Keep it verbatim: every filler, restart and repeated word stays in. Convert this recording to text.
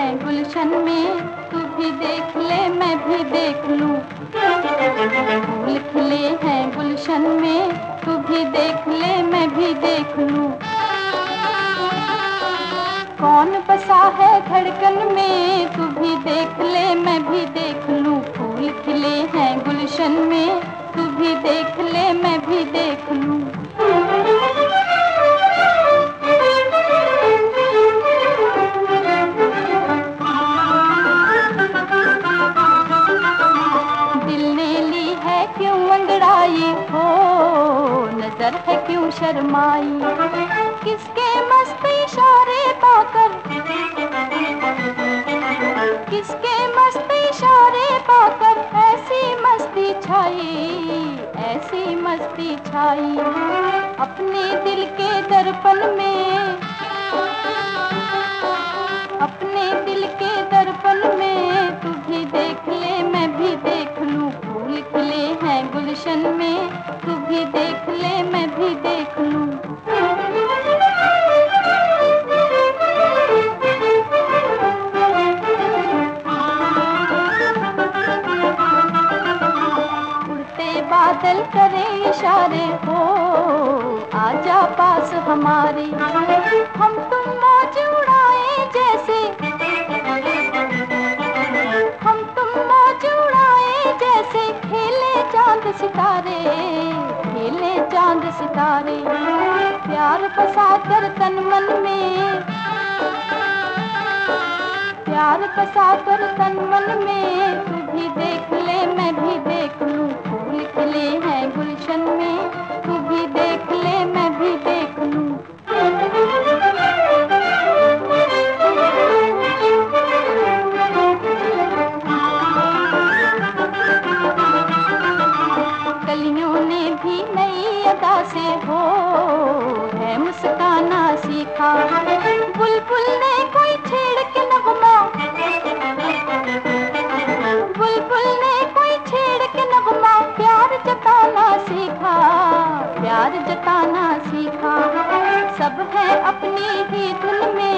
हैं गुलशन में, तू भी देख ले मैं भी देख लूं। फूल खिले हैं गुलशन में, तू भी देख ले मैं भी देख लूं। कौन बसा है धड़कन में, तू भी देख ले मैं भी देख लूं। फूल खिले हैं गुलशन में, तू भी देख ले मैं भी देख लूं। दिल ने ली है क्यों अंगड़ाई हो, नजर है क्यों शर्माई। किसके मस्त इशारे पाकर, किसके मस्त इशारे पाकर ऐसी मस्ती छाई, ऐसी मस्ती छाई। अपने दिल के दर्पण में, अपने दिल के दर्पण में, तू भी देख ले मैं भी देख लूं। फूल खिले हैं गुलशन में, तू भी देख ले मैं भी देख लूं। बादल करे इशारे हो, आजा पास हमारे। हम तुम मौज उड़ाए जैसे, हम तुम मौज उड़ाए जैसे, खेले चांद सितारे, खेले चांद सितारे। प्यार बसा कर तन मन में, प्यार बसा कर तन मन में, तू भी देख ले मैं भी देख लूं। फूल खिले हैं गुलशन में, तू भी देख ले मैं भी देख लूं। कलियों ने भी नई अदा से हो है मुस्काना सीखा। बुलबुल ने कोई छेड़ के नगमा, बुलबुल ने कोई छेड़ के नगमा, प्यार जताना सीखा, प्यार जताना सीखा। सब है अपनी ही धुन में,